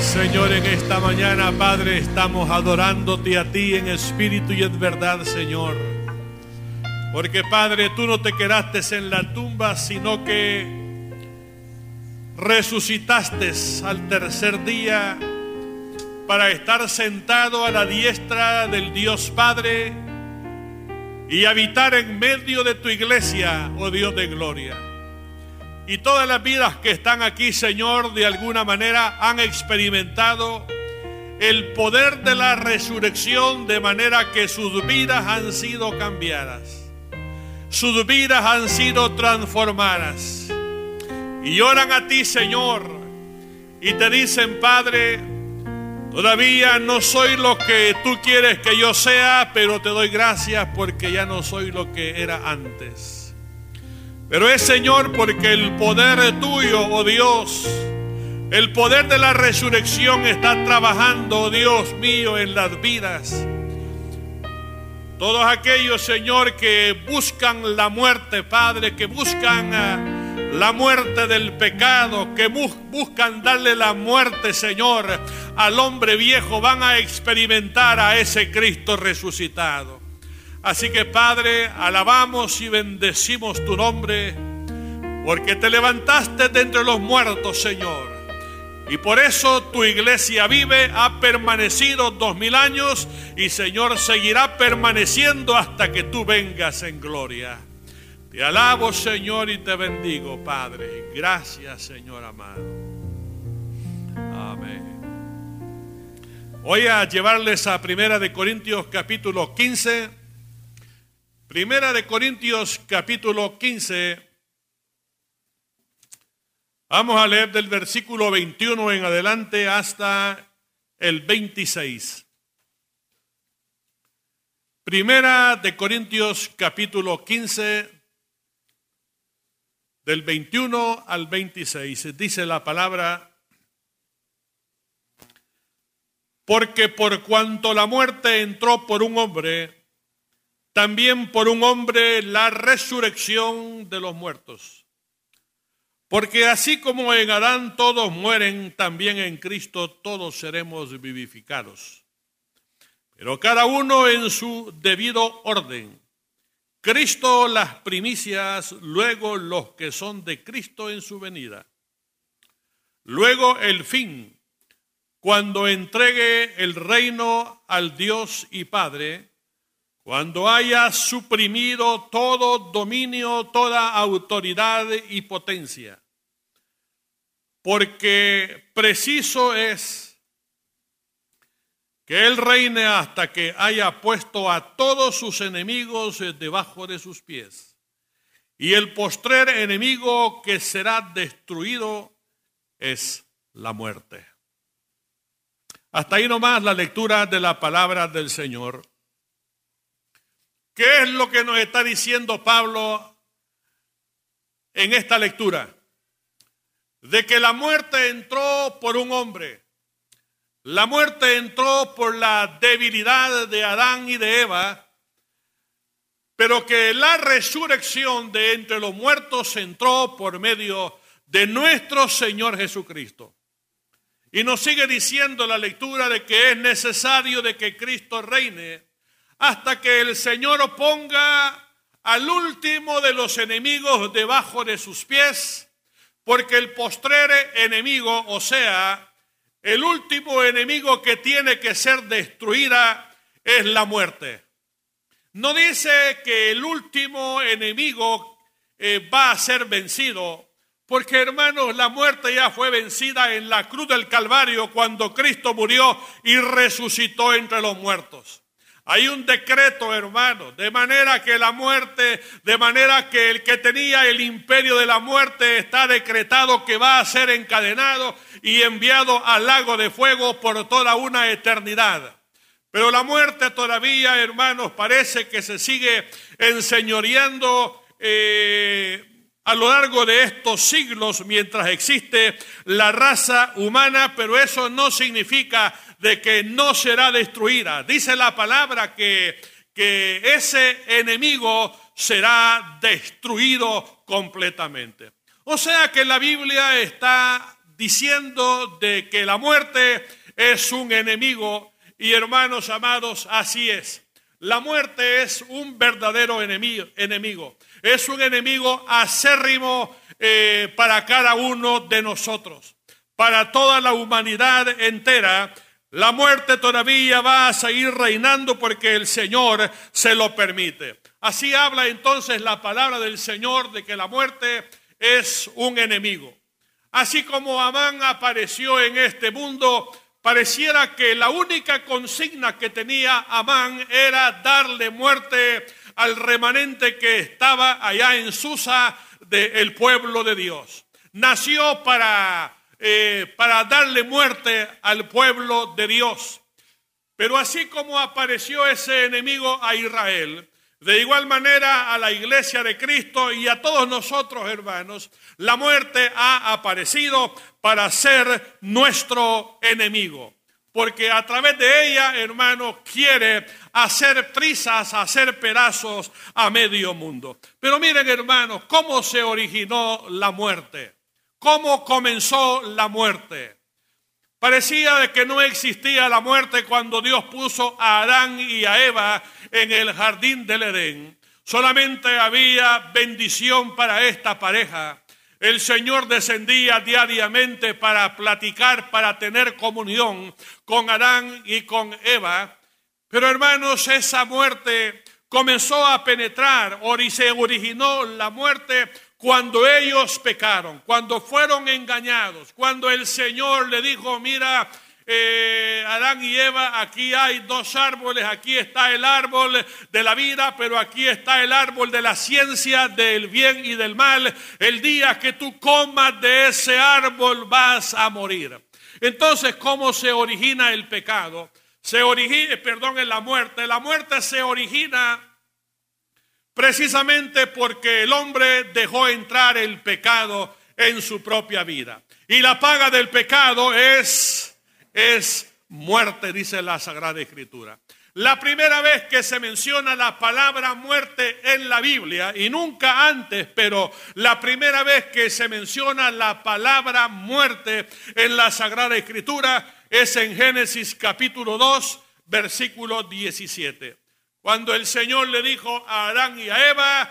Señor, en esta mañana, Padre, estamos adorándote a ti en espíritu y en verdad, Señor. Porque, Padre, tú no te quedaste en la tumba, sino que resucitaste al tercer día para estar sentado a la diestra del Dios Padre y habitar en medio de tu iglesia, oh Dios de gloria. Y todas las vidas que están aquí, Señor, de alguna manera han experimentado el poder de la resurrección, de manera que sus vidas han sido cambiadas, sus vidas han sido transformadas. Y oran a ti, Señor, y te dicen: Padre, todavía no soy lo que tú quieres que yo sea, pero te doy gracias porque ya no soy lo que era antes. Pero es, Señor, porque el poder tuyo, oh Dios, el poder de la resurrección está trabajando, oh Dios mío, en las vidas. Todos aquellos, Señor, que buscan la muerte, Padre, que buscan la muerte del pecado, que buscan darle la muerte, Señor, al hombre viejo, van a experimentar a ese Cristo resucitado. Así que, Padre, alabamos y bendecimos tu nombre, porque te levantaste de entre los muertos, Señor. Y por eso tu iglesia vive, ha permanecido 2000 años y, Señor, seguirá permaneciendo hasta que tú vengas en gloria. Te alabo, Señor, y te bendigo, Padre. Gracias, Señor amado. Amén. Voy a llevarles a 1 Corintios capítulo 15. 1 Corintios capítulo 15. Vamos a leer del versículo 21 en adelante hasta el 26. 1 Corintios capítulo 15, del 21 al 26. Dice la palabra: porque por cuanto la muerte entró por un hombre, también por un hombre la resurrección de los muertos. Porque así como en Adán todos mueren, también en Cristo todos seremos vivificados. Pero cada uno en su debido orden. Cristo las primicias, luego los que son de Cristo en su venida. Luego el fin, cuando entregue el reino al Dios y Padre, cuando haya suprimido todo dominio, toda autoridad y potencia. Porque preciso es que Él reine hasta que haya puesto a todos sus enemigos debajo de sus pies. Y el postrer enemigo que será destruido es la muerte. Hasta ahí nomás la lectura de la palabra del Señor. ¿Qué es lo que nos está diciendo Pablo en esta lectura? De que la muerte entró por un hombre. La muerte entró por la debilidad de Adán y de Eva, pero que la resurrección de entre los muertos entró por medio de nuestro Señor Jesucristo. Y nos sigue diciendo la lectura de que es necesario de que Cristo reine hasta que el Señor ponga al último de los enemigos debajo de sus pies, porque el postrer enemigo, o sea, el último enemigo que tiene que ser destruida es la muerte. No dice que el último enemigo va a ser vencido, porque, hermanos, la muerte ya fue vencida en la cruz del Calvario cuando Cristo murió y resucitó entre los muertos. Hay un decreto, hermano, de manera que la muerte, de manera que el que tenía el imperio de la muerte está decretado que va a ser encadenado y enviado al lago de fuego por toda una eternidad. Pero la muerte todavía, hermanos, parece que se sigue enseñoreando a lo largo de estos siglos mientras existe la raza humana, pero eso no significa de que no será destruida. Dice la palabra que ese enemigo será destruido completamente. O sea que la Biblia está diciendo de que la muerte es un enemigo. Y hermanos amados, así es. La muerte es un verdadero enemigo. Es un enemigo acérrimo para cada uno de nosotros. Para toda la humanidad entera, la muerte todavía va a seguir reinando porque el Señor se lo permite. Así habla entonces la palabra del Señor de que la muerte es un enemigo. Así como Amán apareció en este mundo, pareciera que la única consigna que tenía Amán era darle muerte al remanente que estaba allá en Susa del pueblo de Dios. Nació para darle muerte al pueblo de Dios. Pero así como apareció ese enemigo a Israel, de igual manera a la iglesia de Cristo y a todos nosotros, hermanos, la muerte ha aparecido para ser nuestro enemigo. Porque a través de ella, hermanos, quiere hacer trizas, hacer pedazos a medio mundo. Pero miren, hermanos, cómo se originó la muerte. ¿Cómo comenzó la muerte? Parecía de que no existía la muerte cuando Dios puso a Adán y a Eva en el jardín del Edén. Solamente había bendición para esta pareja. El Señor descendía diariamente para platicar, para tener comunión con Adán y con Eva. Pero hermanos, esa muerte comenzó a penetrar, se originó la muerte cuando ellos pecaron, cuando fueron engañados, cuando el Señor le dijo, mira, Adán y Eva, aquí hay dos árboles, aquí está el árbol de la vida, pero aquí está el árbol de la ciencia del bien y del mal. El día que tú comas de ese árbol vas a morir. Entonces, ¿cómo se origina el pecado? En la muerte. La muerte se origina precisamente porque el hombre dejó entrar el pecado en su propia vida. Y la paga del pecado es muerte, dice la Sagrada Escritura. La primera vez que se menciona la palabra muerte en la Biblia, y nunca antes, pero la primera vez que se menciona la palabra muerte en la Sagrada Escritura es en Génesis capítulo 2, versículo 17. Cuando el Señor le dijo a Adán y a Eva,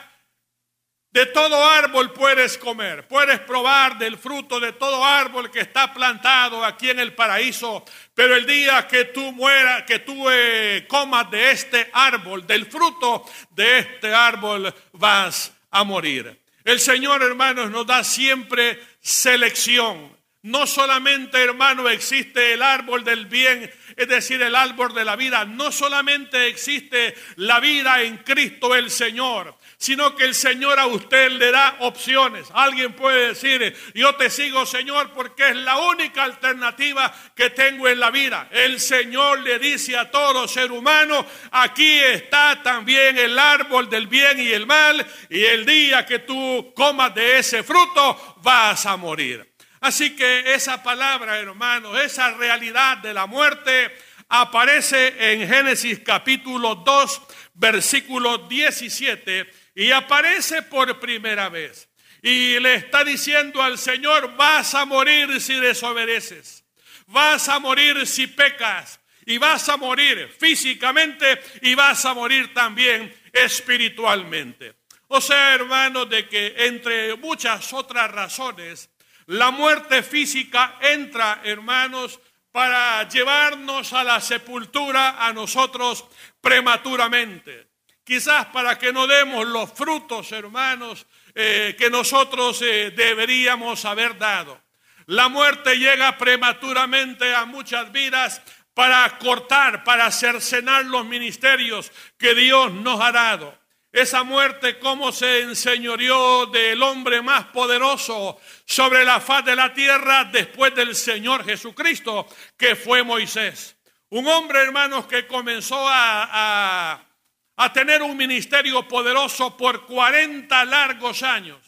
de todo árbol puedes comer, puedes probar del fruto de todo árbol que está plantado aquí en el paraíso, pero el día que tú mueras, que tú comas de este árbol, del fruto de este árbol, vas a morir. El Señor, hermanos, nos da siempre selección. No solamente, hermano, existe el árbol del bien, es decir, el árbol de la vida. No solamente existe la vida en Cristo el Señor, sino que el Señor a usted le da opciones. Alguien puede decir, yo te sigo, Señor, porque es la única alternativa que tengo en la vida. El Señor le dice a todo ser humano, aquí está también el árbol del bien y el mal, y el día que tú comas de ese fruto, vas a morir. Así que esa palabra, hermanos, esa realidad de la muerte aparece en Génesis capítulo 2, versículo 17, y aparece por primera vez. Y le está diciendo al Señor, vas a morir si desobedeces, vas a morir si pecas, y vas a morir físicamente y vas a morir también espiritualmente. O sea, hermanos, de que entre muchas otras razones, la muerte física entra, hermanos, para llevarnos a la sepultura a nosotros prematuramente. Quizás para que no demos los frutos, hermanos, que nosotros deberíamos haber dado. La muerte llega prematuramente a muchas vidas para cortar, para cercenar los ministerios que Dios nos ha dado. Esa muerte, cómo se enseñoreó del hombre más poderoso sobre la faz de la tierra después del Señor Jesucristo, que fue Moisés. Un hombre, hermanos, que comenzó a tener un ministerio poderoso por 40 largos años.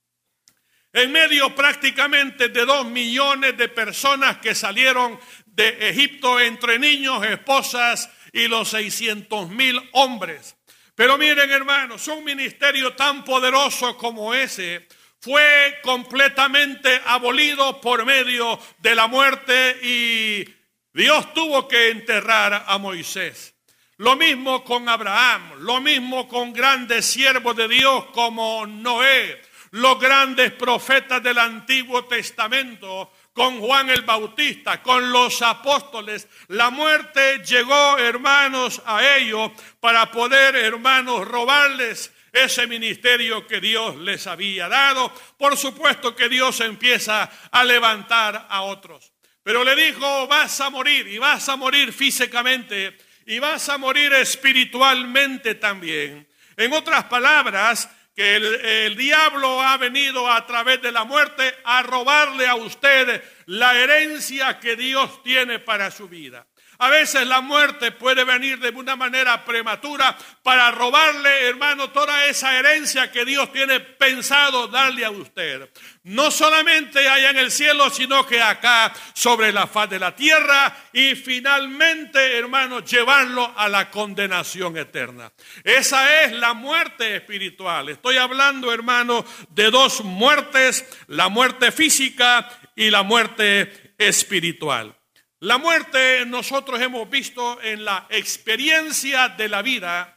En medio prácticamente de 2 millones de personas que salieron de Egipto entre niños, esposas y los 600,000 hombres. Pero miren, hermanos, un ministerio tan poderoso como ese fue completamente abolido por medio de la muerte y Dios tuvo que enterrar a Moisés. Lo mismo con Abraham, lo mismo con grandes siervos de Dios como Noé, los grandes profetas del Antiguo Testamento, con Juan el Bautista, con los apóstoles. La muerte llegó, hermanos, a ellos para poder, hermanos, robarles ese ministerio que Dios les había dado. Por supuesto que Dios empieza a levantar a otros. Pero le dijo, vas a morir, y vas a morir físicamente, y vas a morir espiritualmente también. En otras palabras, que el diablo ha venido a través de la muerte a robarle a usted la herencia que Dios tiene para su vida. A veces la muerte puede venir de una manera prematura para robarle, hermano, toda esa herencia que Dios tiene pensado darle a usted. No solamente allá en el cielo, sino que acá sobre la faz de la tierra y finalmente, hermano, llevarlo a la condenación eterna. Esa es la muerte espiritual. Estoy hablando, hermano, de dos muertes, la muerte física y la muerte espiritual. La muerte nosotros hemos visto en la experiencia de la vida,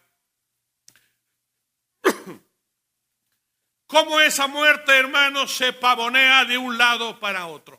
cómo esa muerte, hermanos, se pavonea de un lado para otro.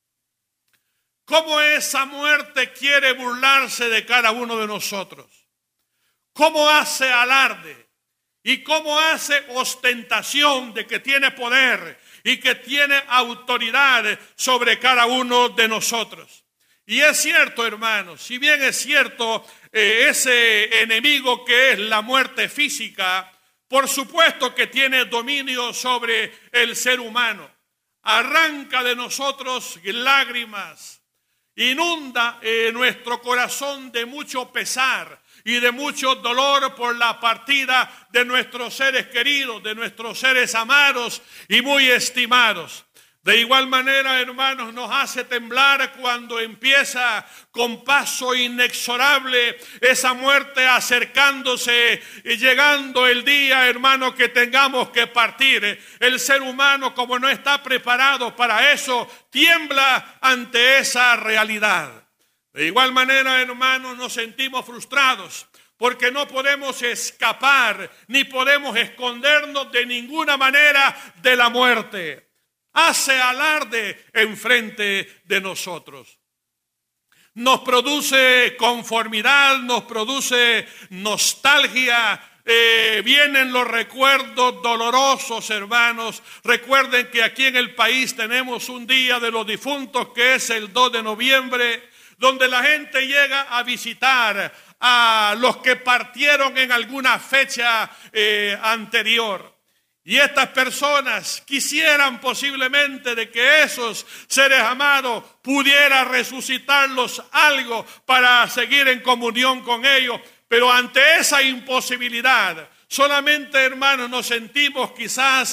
Cómo esa muerte quiere burlarse de cada uno de nosotros. Cómo hace alarde y cómo hace ostentación de que tiene poder y que tiene autoridad sobre cada uno de nosotros. Y es cierto, hermanos, si bien es cierto ese enemigo que es la muerte física, por supuesto que tiene dominio sobre el ser humano. Arranca de nosotros lágrimas, inunda nuestro corazón de mucho pesar y de mucho dolor por la partida de nuestros seres queridos, de nuestros seres amados y muy estimados. De igual manera, hermanos, nos hace temblar cuando empieza con paso inexorable esa muerte acercándose y llegando el día, hermano, que tengamos que partir. El ser humano, como no está preparado para eso, tiembla ante esa realidad. De igual manera, hermanos, nos sentimos frustrados porque no podemos escapar ni podemos escondernos de ninguna manera de la muerte. Hace alarde enfrente de nosotros. Nos produce conformidad, nos produce nostalgia. Vienen los recuerdos dolorosos, hermanos. Recuerden que aquí en el país tenemos un día de los difuntos que es el 2 de noviembre, donde la gente llega a visitar a los que partieron en alguna fecha anterior. Y estas personas quisieran posiblemente de que esos seres amados pudiera resucitarlos algo para seguir en comunión con ellos. Pero ante esa imposibilidad, solamente, hermanos, nos sentimos quizás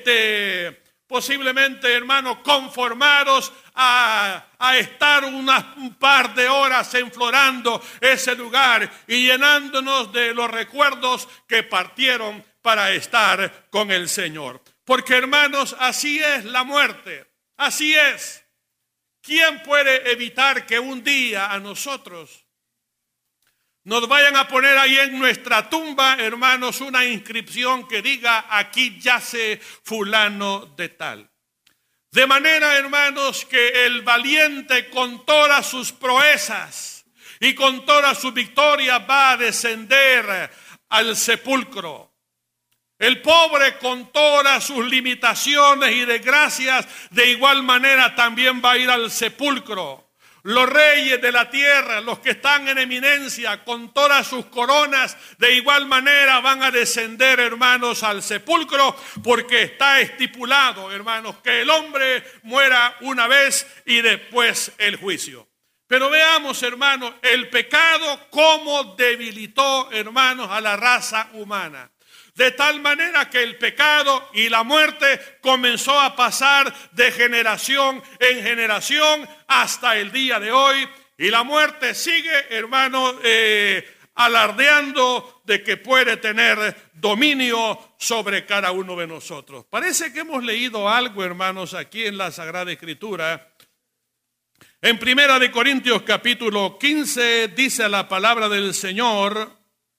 posiblemente, hermanos, conformados a estar un par de horas enflorando ese lugar y llenándonos de los recuerdos que partieron para estar con el Señor. Porque, hermanos, así es la muerte, así es. ¿Quién puede evitar que un día a nosotros nos vayan a poner ahí en nuestra tumba, hermanos, una inscripción que diga aquí yace fulano de tal? De manera, hermanos, que el valiente con todas sus proezas y con toda su victoria va a descender al sepulcro. El pobre con todas sus limitaciones y desgracias de igual manera también va a ir al sepulcro. Los reyes de la tierra, los que están en eminencia con todas sus coronas, de igual manera van a descender, hermanos, al sepulcro, porque está estipulado, hermanos, que el hombre muera una vez y después el juicio. Pero veamos, hermanos, el pecado cómo debilitó, hermanos, a la raza humana. De tal manera que el pecado y la muerte comenzó a pasar de generación en generación hasta el día de hoy. Y la muerte sigue, hermano, alardeando de que puede tener dominio sobre cada uno de nosotros. Parece que hemos leído algo, hermanos, aquí en la Sagrada Escritura. En 1 Corintios capítulo 15 dice la palabra del Señor,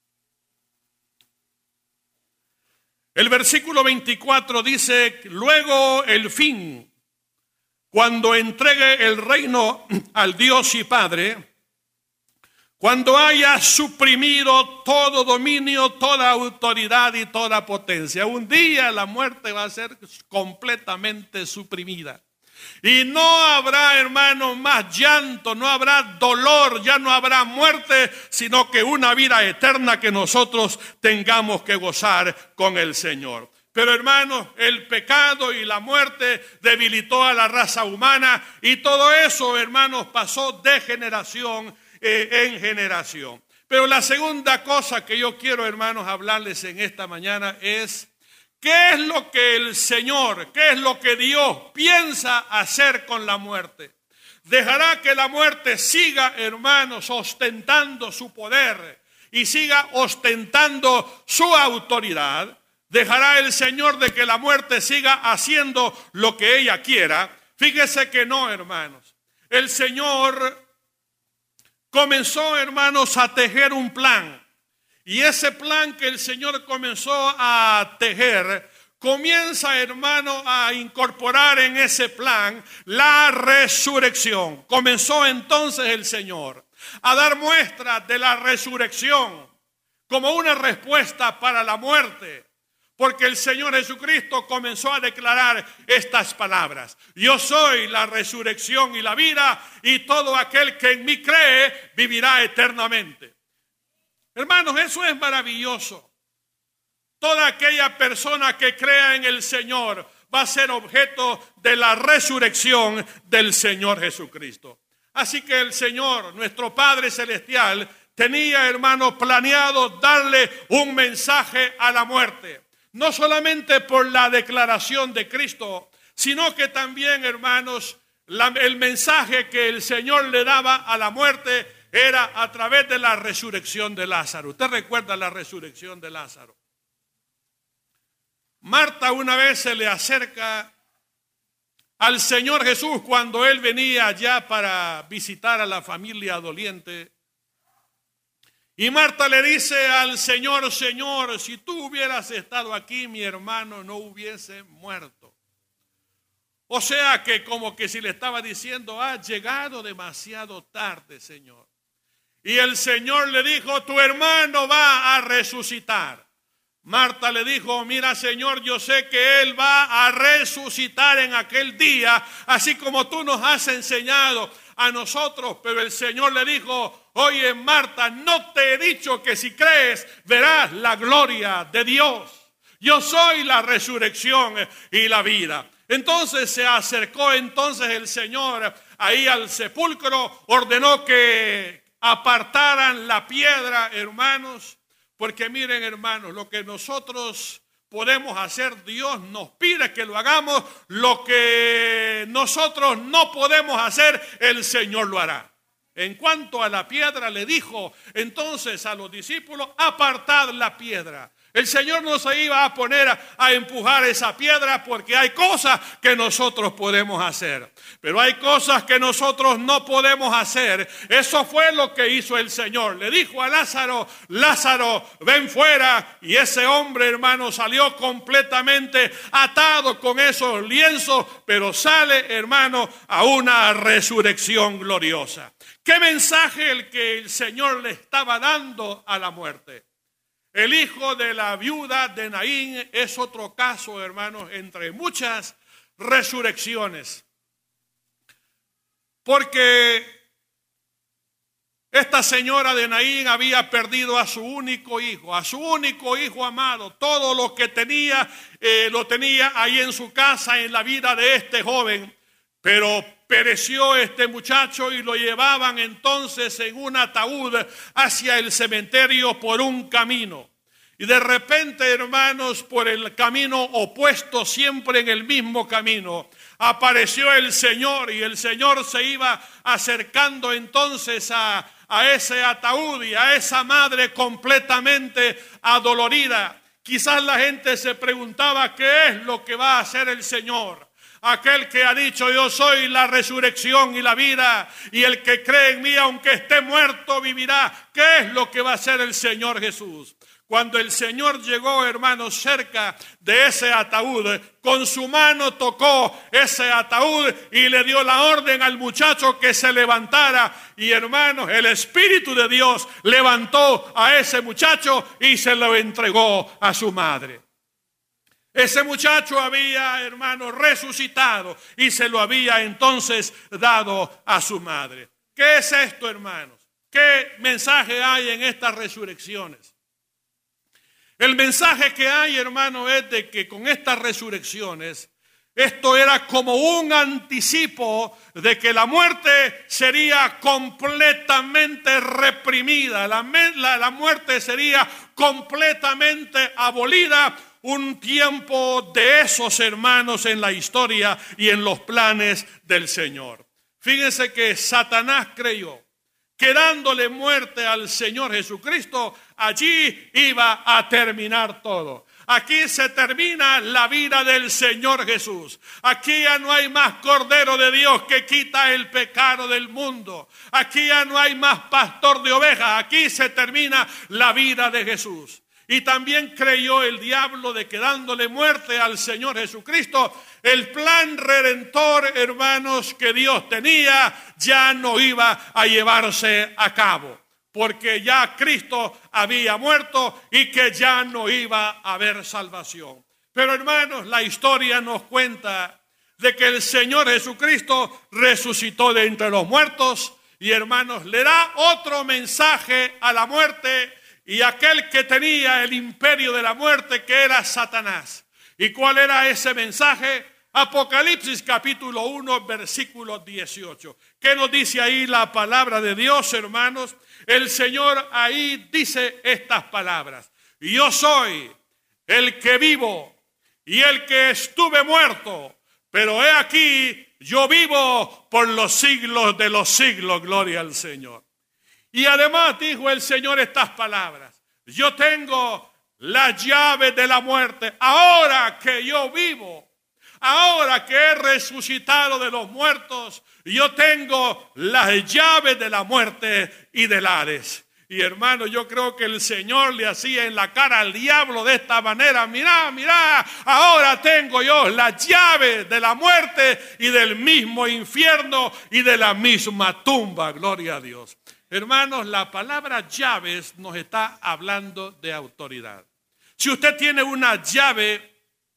el versículo 24 dice: luego el fin, cuando entregue el reino al Dios y Padre, cuando haya suprimido todo dominio, toda autoridad y toda potencia. Un día la muerte va a ser completamente suprimida. Y no habrá, hermanos, más llanto, no habrá dolor, ya no habrá muerte, sino que una vida eterna que nosotros tengamos que gozar con el Señor. Pero, hermanos, el pecado y la muerte debilitó a la raza humana y todo eso, hermanos, pasó de generación en generación. Pero la segunda cosa que yo quiero, hermanos, hablarles en esta mañana es: ¿qué es lo que el Señor, qué es lo que Dios piensa hacer con la muerte? ¿Dejará que la muerte siga, hermanos, ostentando su poder y siga ostentando su autoridad? ¿Dejará el Señor de que la muerte siga haciendo lo que ella quiera? Fíjese que no, hermanos. El Señor comenzó, hermanos, a tejer un plan. Y ese plan que el Señor comenzó a tejer, comienza, hermano, a incorporar en ese plan la resurrección. Comenzó entonces el Señor a dar muestras de la resurrección como una respuesta para la muerte. Porque el Señor Jesucristo comenzó a declarar estas palabras: yo soy la resurrección y la vida, y todo aquel que en mí cree vivirá eternamente. Hermanos, eso es maravilloso. Toda aquella persona que crea en el Señor va a ser objeto de la resurrección del Señor Jesucristo. Así que el Señor, nuestro Padre Celestial, tenía, hermanos, planeado darle un mensaje a la muerte. No solamente por la declaración de Cristo, sino que también, hermanos, el mensaje que el Señor le daba a la muerte era a través de la resurrección de Lázaro. ¿Usted recuerda la resurrección de Lázaro? Marta una vez se le acerca al Señor Jesús cuando Él venía allá para visitar a la familia doliente. Y Marta le dice al Señor: Señor, si tú hubieras estado aquí, mi hermano no hubiese muerto. O sea que como que si le estaba diciendo: ha llegado demasiado tarde, Señor. Y el Señor le dijo: tu hermano va a resucitar. Marta le dijo: mira, Señor, yo sé que Él va a resucitar en aquel día, así como tú nos has enseñado a nosotros. Pero el Señor le dijo: oye, Marta, no te he dicho que si crees verás la gloria de Dios. Yo soy la resurrección y la vida. Entonces se acercó entonces el Señor ahí al sepulcro, ordenó que apartaran la piedra, hermanos, porque miren, hermanos, lo que nosotros podemos hacer, Dios nos pide que lo hagamos. Lo que nosotros no podemos hacer, el Señor lo hará. En cuanto a la piedra, le dijo entonces a los discípulos: apartad la piedra. El Señor no se iba a poner a empujar esa piedra, porque hay cosas que nosotros podemos hacer, pero hay cosas que nosotros no podemos hacer. Eso fue lo que hizo el Señor. Le dijo a Lázaro: Lázaro, ven fuera. Y ese hombre, hermano, salió completamente atado con esos lienzos, pero sale, hermano, a una resurrección gloriosa. ¿Qué mensaje el que el Señor le estaba dando a la muerte? El hijo de la viuda de Naín es otro caso, hermanos, entre muchas resurrecciones. Porque esta señora de Naín había perdido a su único hijo amado. Todo lo que tenía, lo tenía ahí en su casa, en la vida de este joven. Pero pereció este muchacho y lo llevaban entonces en un ataúd hacia el cementerio por un camino. Y de repente, hermanos, por el camino opuesto, siempre en el mismo camino, apareció el Señor, y el Señor se iba acercando entonces a a ese ataúd y a esa madre completamente adolorida. Quizás la gente se preguntaba qué es lo que va a hacer el Señor. Aquel que ha dicho: yo soy la resurrección y la vida, y el que cree en mí, aunque esté muerto, vivirá. ¿Qué es lo que va a hacer el Señor Jesús? Cuando el Señor llegó, hermanos, cerca de ese ataúd, con su mano tocó ese ataúd y le dio la orden al muchacho que se levantara. Y hermanos, el Espíritu de Dios levantó a ese muchacho y se lo entregó a su madre. Ese muchacho había, hermanos, resucitado y se lo había entonces dado a su madre. ¿Qué es esto, hermanos? ¿Qué mensaje hay en estas resurrecciones? El mensaje que hay, hermano, es de que con estas resurrecciones, esto era como un anticipo de que la muerte sería completamente reprimida, la muerte sería completamente abolida. Un tiempo de esos, hermanos, en la historia y en los planes del Señor. Fíjense que Satanás creyó que dándole muerte al Señor Jesucristo, allí iba a terminar todo. Aquí se termina la vida del Señor Jesús. Aquí ya no hay más Cordero de Dios que quita el pecado del mundo. Aquí ya no hay más pastor de ovejas. Aquí se termina la vida de Jesús. Y también creyó el diablo de que dándole muerte al Señor Jesucristo, el plan redentor, hermanos, que Dios tenía, ya no iba a llevarse a cabo. Porque ya Cristo había muerto y que ya no iba a haber salvación. Pero hermanos, la historia nos cuenta de que el Señor Jesucristo resucitó de entre los muertos. Y hermanos, le da otro mensaje a la muerte y aquel que tenía el imperio de la muerte, que era Satanás. ¿Y cuál era ese mensaje? Apocalipsis capítulo 1, versículo 18. ¿Qué nos dice ahí la palabra de Dios, hermanos? El Señor ahí dice estas palabras: yo soy el que vivo y el que estuve muerto, pero he aquí, yo vivo por los siglos de los siglos, gloria al Señor. Y además dijo el Señor estas palabras: yo tengo la llave de la muerte. Ahora que yo vivo, ahora que he resucitado de los muertos, yo tengo las llaves de la muerte y del Hades. Y hermano, yo creo que el Señor le hacía en la cara al diablo de esta manera: mirá, ahora tengo yo las llaves de la muerte y del mismo infierno y de la misma tumba, gloria a Dios. Hermanos, la palabra llaves nos está hablando de autoridad. Si usted tiene una llave,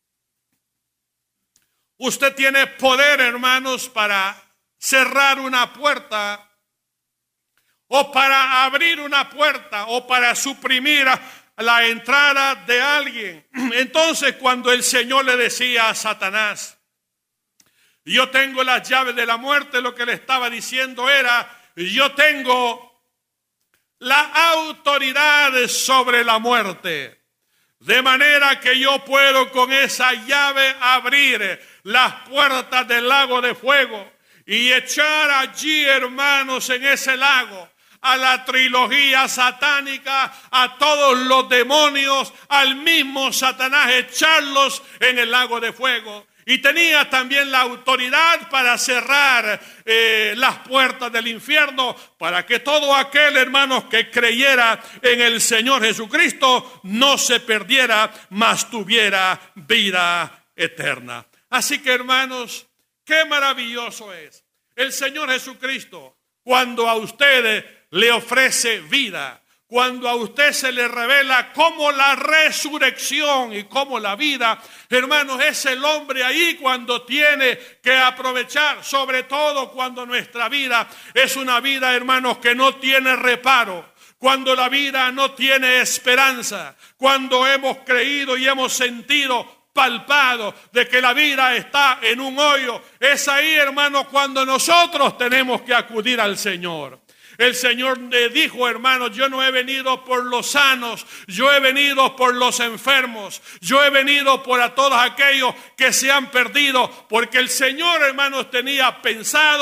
usted tiene poder, hermanos, para cerrar una puerta, o para abrir una puerta, o para suprimir la entrada de alguien. Entonces, cuando el Señor le decía a Satanás: yo tengo las llaves de la muerte, lo que le estaba diciendo era: yo tengo la autoridad sobre la muerte. De manera que yo puedo con esa llave abrir las puertas del lago de fuego y echar allí, hermanos, en ese lago, a la trilogía satánica, a todos los demonios, al mismo Satanás, echarlos en el lago de fuego. Y tenía también la autoridad para cerrar las puertas del infierno, para que todo aquel, hermanos, que creyera en el Señor Jesucristo no se perdiera, mas tuviera vida eterna. Así que, hermanos, qué maravilloso es el Señor Jesucristo cuando a usted le ofrece vida, cuando a usted se le revela como la resurrección y como la vida. Hermanos, es el hombre ahí cuando tiene que aprovechar, sobre todo cuando nuestra vida es una vida, hermanos, que no tiene reparo, cuando la vida no tiene esperanza, cuando hemos creído y hemos sentido, palpado, de que la vida está en un hoyo. Es ahí, hermanos, cuando nosotros tenemos que acudir al Señor. El Señor le dijo, hermanos: yo no he venido por los sanos, yo he venido por los enfermos, yo he venido por a todos aquellos que se han perdido, porque el Señor, hermanos, tenía pensado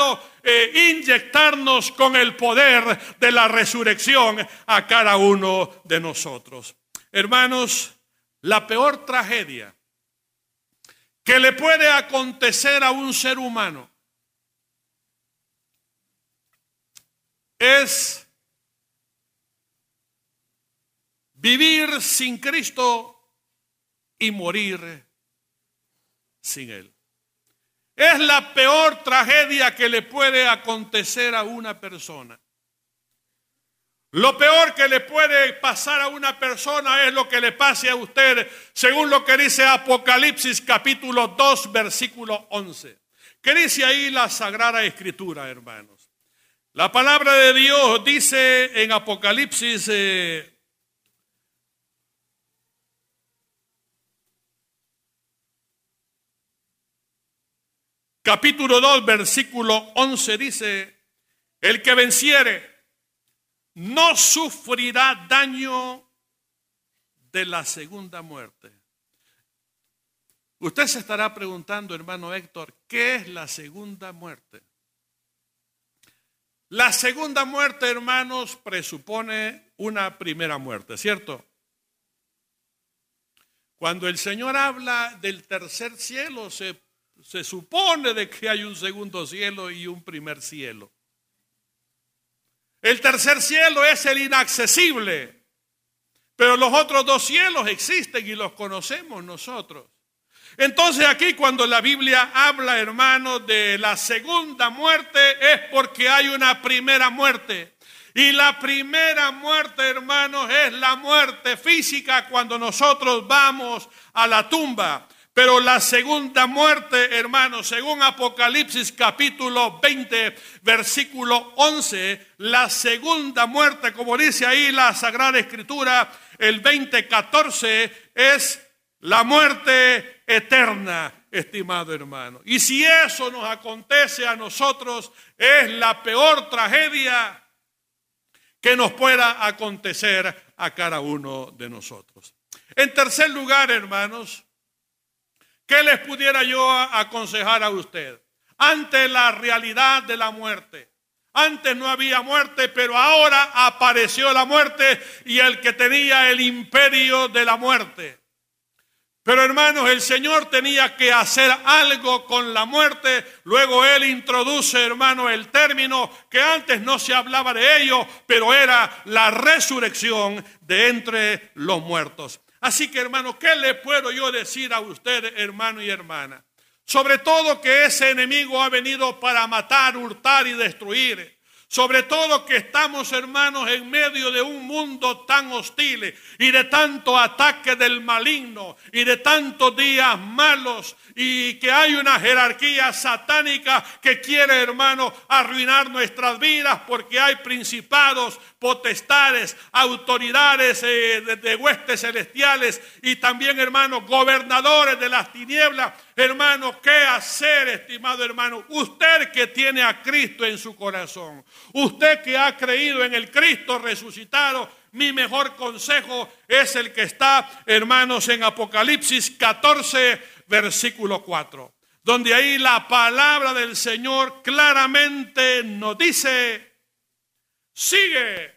inyectarnos con el poder de la resurrección a cada uno de nosotros. Hermanos, la peor tragedia que le puede acontecer a un ser humano es vivir sin Cristo y morir sin Él. Es la peor tragedia que le puede acontecer a una persona. Lo peor que le puede pasar a una persona es lo que le pase a usted, según lo que dice Apocalipsis capítulo 2, versículo 11. ¿Qué dice ahí la Sagrada Escritura, hermanos? La palabra de Dios dice en Apocalipsis capítulo 2, versículo 11, dice: el que venciere no sufrirá daño de la segunda muerte. Usted se estará preguntando, hermano Héctor, ¿qué es la segunda muerte? La segunda muerte, hermanos, presupone una primera muerte, ¿cierto? Cuando el Señor habla del tercer cielo, se supone de que hay un segundo cielo y un primer cielo. El tercer cielo es el inaccesible, pero los otros dos cielos existen y los conocemos nosotros. Entonces aquí cuando la Biblia habla, hermanos, de la segunda muerte es porque hay una primera muerte. Y la primera muerte, hermanos, es la muerte física cuando nosotros vamos a la tumba. Pero la segunda muerte, hermanos, según Apocalipsis capítulo 20, versículo 11, la segunda muerte, como dice ahí la Sagrada Escritura, el 20:14, es la muerte eterna, estimado hermano. Y si eso nos acontece a nosotros, es la peor tragedia que nos pueda acontecer a cada uno de nosotros. En tercer lugar, hermanos, ¿qué les pudiera yo aconsejar a usted? Ante la realidad de la muerte. Antes no había muerte, pero ahora apareció la muerte y el que tenía el imperio de la muerte. Pero hermanos, el Señor tenía que hacer algo con la muerte. Luego Él introduce, hermano, el término que antes no se hablaba de ello, pero era la resurrección de entre los muertos. Así que, hermano, ¿qué le puedo yo decir a usted, hermano y hermana? Sobre todo que ese enemigo ha venido para matar, hurtar y destruir. Sobre todo que estamos, hermanos, en medio de un mundo tan hostil y de tanto ataque del maligno y de tantos días malos, y que hay una jerarquía satánica que quiere, hermano, arruinar nuestras vidas, porque hay principados, potestades, autoridades de huestes celestiales y también, hermano, gobernadores de las tinieblas. Hermano, ¿qué hacer, estimado hermano? Usted que tiene a Cristo en su corazón, usted que ha creído en el Cristo resucitado, mi mejor consejo es el que está, hermanos, en Apocalipsis 14, versículo 4, donde ahí la palabra del Señor claramente nos dice: sigue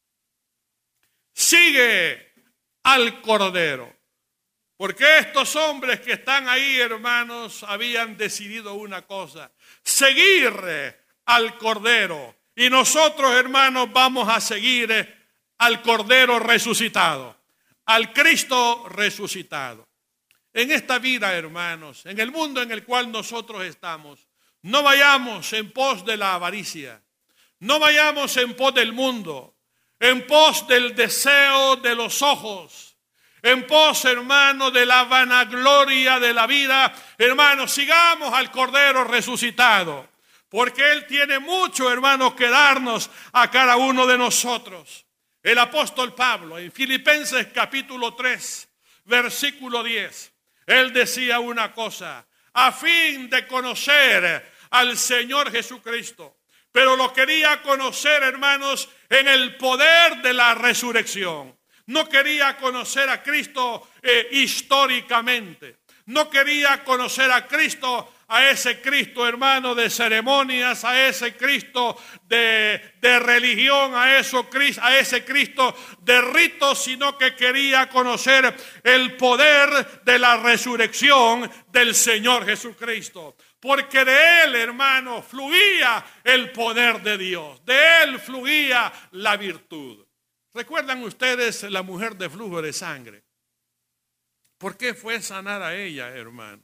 al Cordero. Porque estos hombres que están ahí, hermanos, habían decidido una cosa: seguir al Cordero. Y nosotros, hermanos, vamos a seguir al Cordero resucitado, al Cristo resucitado. En esta vida, hermanos, en el mundo en el cual nosotros estamos, no vayamos en pos de la avaricia, no vayamos en pos del mundo, en pos del deseo de los ojos, en pos, hermano, de la vanagloria de la vida. Hermanos, sigamos al Cordero resucitado, porque Él tiene mucho, hermanos, que darnos a cada uno de nosotros. El apóstol Pablo, en Filipenses capítulo 3, versículo 10, él decía una cosa: a fin de conocer al Señor Jesucristo. Pero lo quería conocer, hermanos, en el poder de la resurrección. No quería conocer a Cristo históricamente. No quería conocer a Cristo a ese Cristo, hermano, de ceremonias, a ese Cristo de religión, a ese Cristo de ritos, sino que quería conocer el poder de la resurrección del Señor Jesucristo. Porque de Él, hermano, fluía el poder de Dios, de Él fluía la virtud. ¿Recuerdan ustedes la mujer de flujo de sangre? ¿Por qué fue sanada ella, hermanos?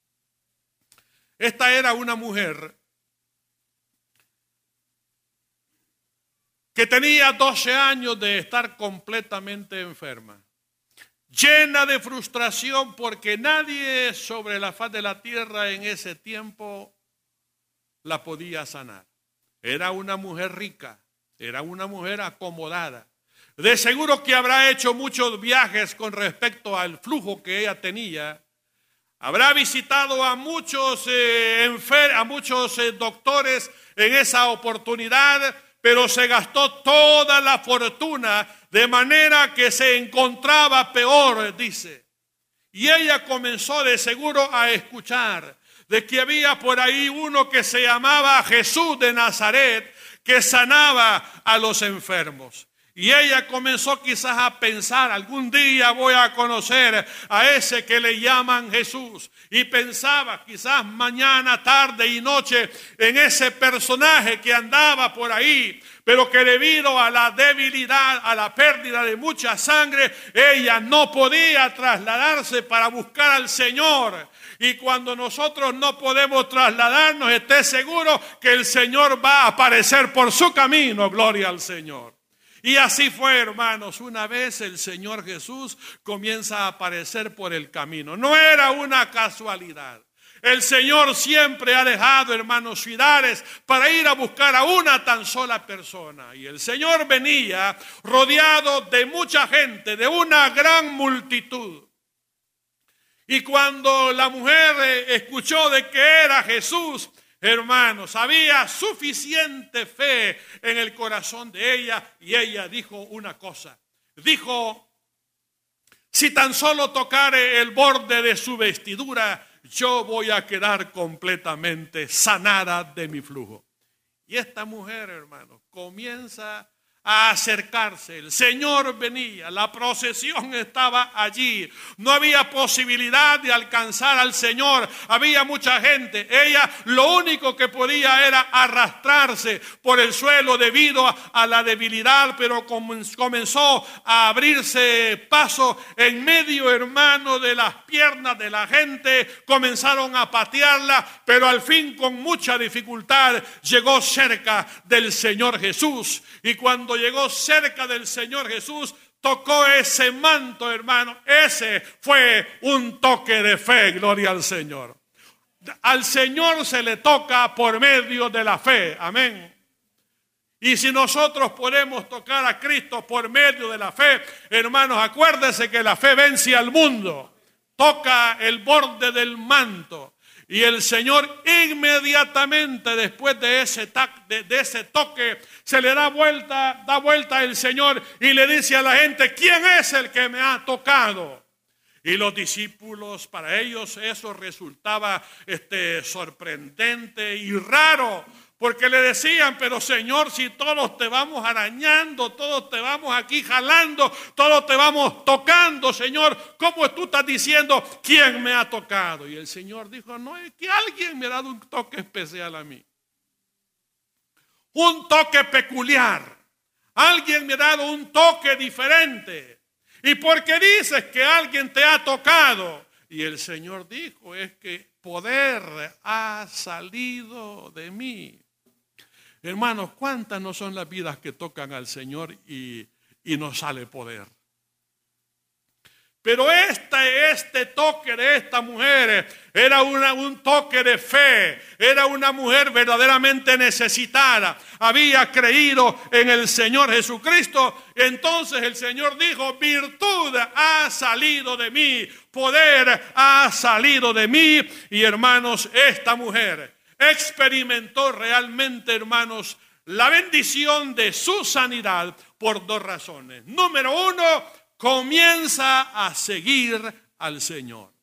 Esta era una mujer que tenía 12 años de estar completamente enferma, llena de frustración porque nadie sobre la faz de la tierra en ese tiempo la podía sanar. Era una mujer rica, era una mujer acomodada. De seguro que habrá hecho muchos viajes con respecto al flujo que ella tenía. Habrá visitado a muchos doctores en esa oportunidad, pero se gastó toda la fortuna de manera que se encontraba peor, dice. Y ella comenzó de seguro a escuchar de que había por ahí uno que se llamaba Jesús de Nazaret, que sanaba a los enfermos. Y ella comenzó quizás a pensar, algún día voy a conocer a ese que le llaman Jesús. Y pensaba quizás mañana, tarde y noche en ese personaje que andaba por ahí, pero que debido a la debilidad, a la pérdida de mucha sangre, ella no podía trasladarse para buscar al Señor. Y cuando nosotros no podemos trasladarnos, esté seguro que el Señor va a aparecer por su camino, gloria al Señor. Y así fue, hermanos, una vez el Señor Jesús comienza a aparecer por el camino. No era una casualidad. El Señor siempre ha dejado, hermanos, ciudades para ir a buscar a una tan sola persona. Y el Señor venía rodeado de mucha gente, de una gran multitud. Y cuando la mujer escuchó de que era Jesús, hermanos, había suficiente fe en el corazón de ella y ella dijo una cosa. Dijo, si tan solo tocare el borde de su vestidura, yo voy a quedar completamente sanada de mi flujo. Y esta mujer, hermanos, comienza a acercarse. El Señor venía, la procesión estaba allí. No había posibilidad de alcanzar al Señor. Había mucha gente. Ella lo único que podía era arrastrarse por el suelo debido a la debilidad, pero comenzó a abrirse paso en medio, hermano, de las piernas de la gente. Comenzaron a patearla, pero al fin con mucha dificultad llegó cerca del Señor Jesús. Y cuando llegó cerca del Señor Jesús, tocó ese manto, hermano. Ese fue un toque de fe, gloria al Señor. Al Señor se le toca por medio de la fe, amén. Y si nosotros podemos tocar a Cristo por medio de la fe, hermanos, acuérdense que la fe vence al mundo. Toca el borde del manto. Y el Señor inmediatamente después de ese toque se le da vuelta el Señor y le dice a la gente, ¿quién es el que me ha tocado? Y los discípulos, para ellos eso resultaba sorprendente y raro, porque le decían, pero Señor, si todos te vamos arañando, todos te vamos aquí jalando, todos te vamos tocando, Señor, ¿cómo tú estás diciendo quién me ha tocado? Y el Señor dijo, no, es que alguien me ha dado un toque especial a mí. Un toque peculiar. Alguien me ha dado un toque diferente. ¿Y por qué dices que alguien te ha tocado? Y el Señor dijo, es que poder ha salido de mí. Hermanos, ¿cuántas no son las vidas que tocan al Señor y nos sale poder? Pero este toque de esta mujer era un toque de fe. Era una mujer verdaderamente necesitada. Había creído en el Señor Jesucristo. Entonces el Señor dijo, virtud ha salido de mí, poder ha salido de mí. Y hermanos, esta mujer experimentó realmente, hermanos, la bendición de su sanidad por dos razones. Número uno, comienza a seguir al Señor.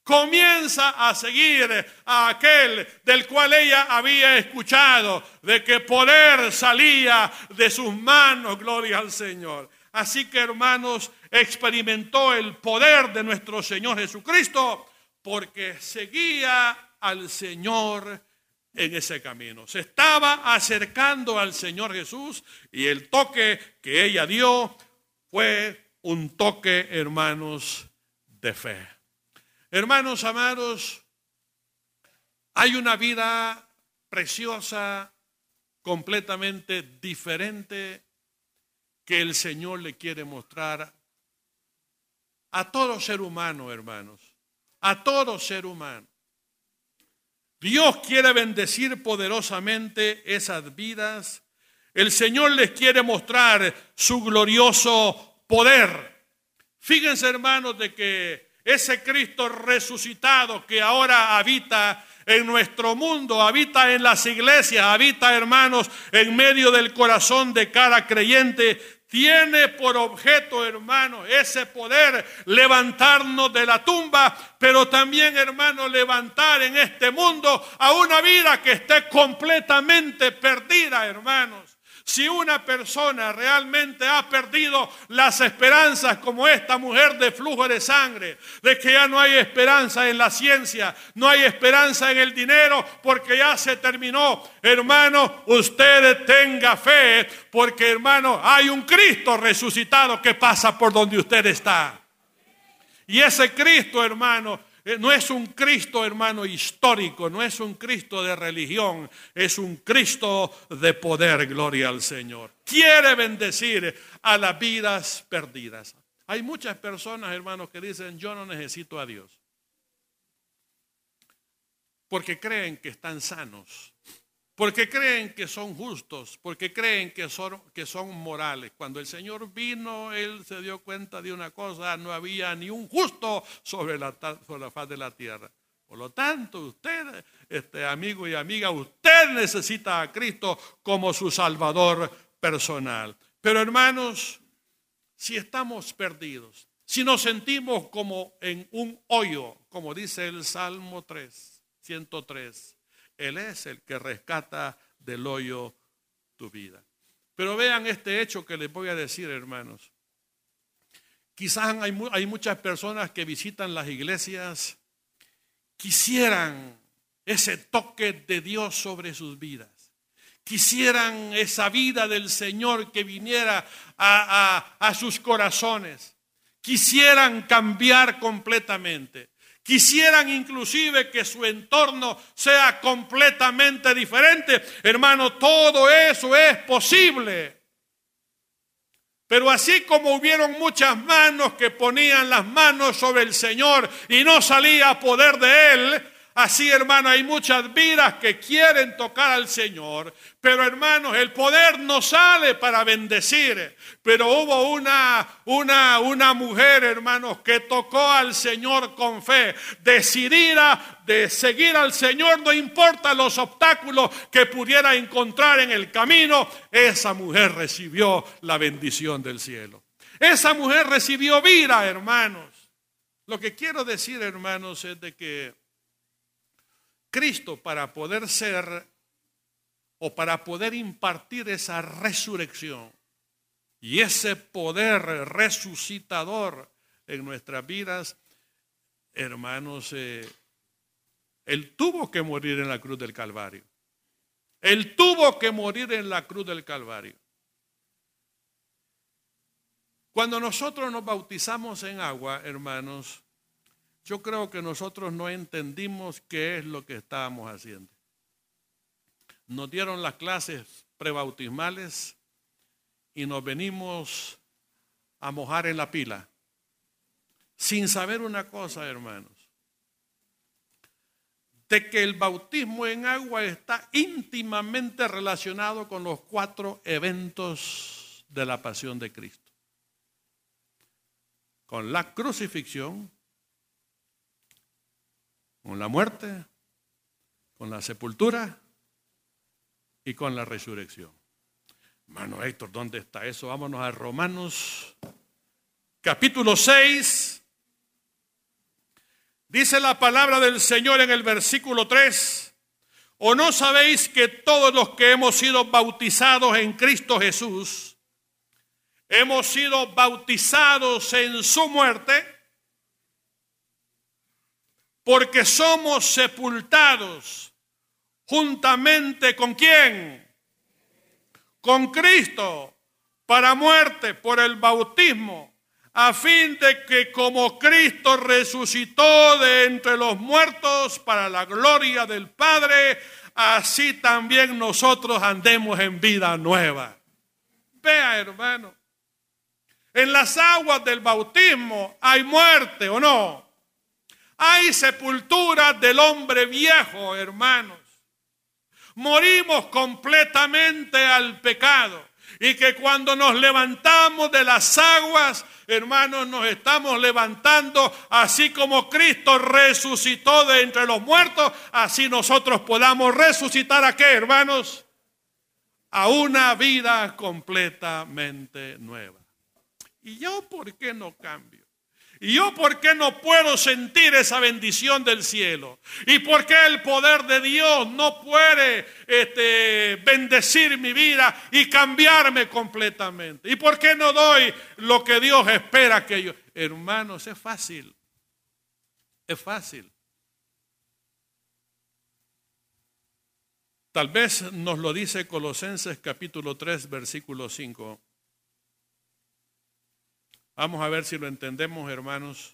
comienza a seguir a aquel del cual ella había escuchado, de que poder salía de sus manos, gloria al Señor. Así que, hermanos, experimentó el poder de nuestro Señor Jesucristo porque seguía al Señor en ese camino. Se estaba acercando al Señor Jesús y el toque que ella dio fue un toque, hermanos, de fe. Hermanos amados, hay una vida preciosa, completamente diferente, que el Señor le quiere mostrar a todo ser humano, hermanos, a todo ser humano. Dios quiere bendecir poderosamente esas vidas. El Señor les quiere mostrar su glorioso poder. Fíjense, hermanos, de que ese Cristo resucitado que ahora habita en nuestro mundo, habita en las iglesias, habita, hermanos, en medio del corazón de cada creyente, tiene por objeto, hermanos, ese poder levantarnos de la tumba, pero también, hermanos, levantar en este mundo a una vida que esté completamente perdida, hermanos. Si una persona realmente ha perdido las esperanzas como esta mujer de flujo de sangre, de que ya no hay esperanza en la ciencia, no hay esperanza en el dinero porque ya se terminó, hermano, usted tenga fe porque, hermano, hay un Cristo resucitado que pasa por donde usted está. Y ese Cristo, hermano, no es un Cristo, hermano, histórico, no es un Cristo de religión, es un Cristo de poder, gloria al Señor. Quiere bendecir a las vidas perdidas. Hay muchas personas, hermanos, que dicen, yo no necesito a Dios, porque creen que están sanos, porque creen que son justos, porque creen que son morales. Cuando el Señor vino, Él se dio cuenta de una cosa: no había ni un justo sobre la faz de la tierra. Por lo tanto, usted, amigo y amiga, usted necesita a Cristo como su Salvador personal. Pero, hermanos, si estamos perdidos, si nos sentimos como en un hoyo, como dice el Salmo 103, Él es el que rescata del hoyo tu vida. Pero vean este hecho que les voy a decir, hermanos. Quizás hay muchas personas que visitan las iglesias, quisieran ese toque de Dios sobre sus vidas. Quisieran esa vida del Señor que viniera a sus corazones. Quisieran cambiar completamente. Quisieran inclusive que su entorno sea completamente diferente. Hermano, todo eso es posible. Pero así como hubieron muchas manos que ponían las manos sobre el Señor y no salía poder de Él, así, hermano, hay muchas vidas que quieren tocar al Señor, pero, hermanos, el poder no sale para bendecir. Pero hubo una mujer, hermanos, que tocó al Señor con fe, decidida de seguir al Señor, no importa los obstáculos que pudiera encontrar en el camino. Esa mujer recibió la bendición del cielo. Esa mujer recibió vida, hermanos. Lo que quiero decir, hermanos, es de que Cristo, para poder ser o para poder impartir esa resurrección y ese poder resucitador en nuestras vidas, hermanos, Él tuvo que morir en la cruz del Calvario. Él tuvo que morir en la cruz del Calvario. Cuando nosotros nos bautizamos en agua, hermanos, yo creo que nosotros no entendimos qué es lo que estábamos haciendo. Nos dieron las clases prebautismales y nos venimos a mojar en la pila, sin saber una cosa, hermanos, de que el bautismo en agua está íntimamente relacionado con los 4 eventos de la pasión de Cristo. Con la crucifixión, con la muerte, con la sepultura y con la resurrección. Hermano Héctor, ¿dónde está eso? Vámonos a Romanos capítulo 6, Dice la palabra del Señor en el versículo 3, ¿o no sabéis que todos los que hemos sido bautizados en Cristo Jesús, hemos sido bautizados en su muerte? Porque somos sepultados juntamente ¿con quién? Con Cristo, para muerte por el bautismo, a fin de que como Cristo resucitó de entre los muertos para la gloria del Padre, así también nosotros andemos en vida nueva. Vea, hermano, en las aguas del bautismo hay muerte, ¿o no? Hay sepultura del hombre viejo, hermanos. Morimos completamente al pecado. Y que cuando nos levantamos de las aguas, hermanos, nos estamos levantando así como Cristo resucitó de entre los muertos, así nosotros podamos resucitar ¿a qué, hermanos? A una vida completamente nueva. ¿Y yo por qué no cambio? ¿Y yo por qué no puedo sentir esa bendición del cielo? ¿Y por qué el poder de Dios no puede bendecir mi vida y cambiarme completamente? ¿Y por qué no doy lo que Dios espera que yo? Hermanos, es fácil. Es fácil. Tal vez nos lo dice Colosenses capítulo 3, versículo 5. Vamos a ver si lo entendemos, hermanos.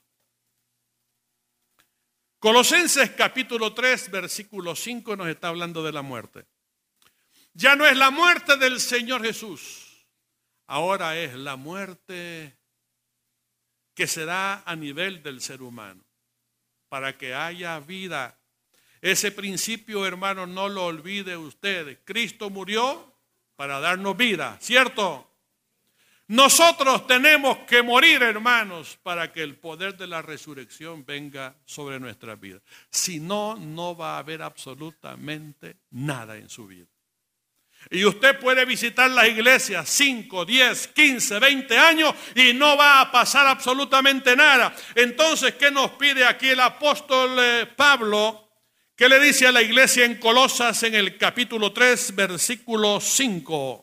Colosenses capítulo 3, versículo 5 nos está hablando de la muerte. Ya no es la muerte del Señor Jesús, ahora es la muerte que se da a nivel del ser humano, para que haya vida. Ese principio, hermanos, no lo olvide usted. Cristo murió para darnos vida, ¿cierto? Nosotros tenemos que morir, hermanos, para que el poder de la resurrección venga sobre nuestras vidas. Si no, no va a haber absolutamente nada en su vida. Y usted puede visitar las iglesias 5, 10, 15, 20 años y no va a pasar absolutamente nada. Entonces, ¿qué nos pide aquí el apóstol Pablo? ¿Qué le dice a la iglesia en Colosas en el capítulo 3, versículo 5?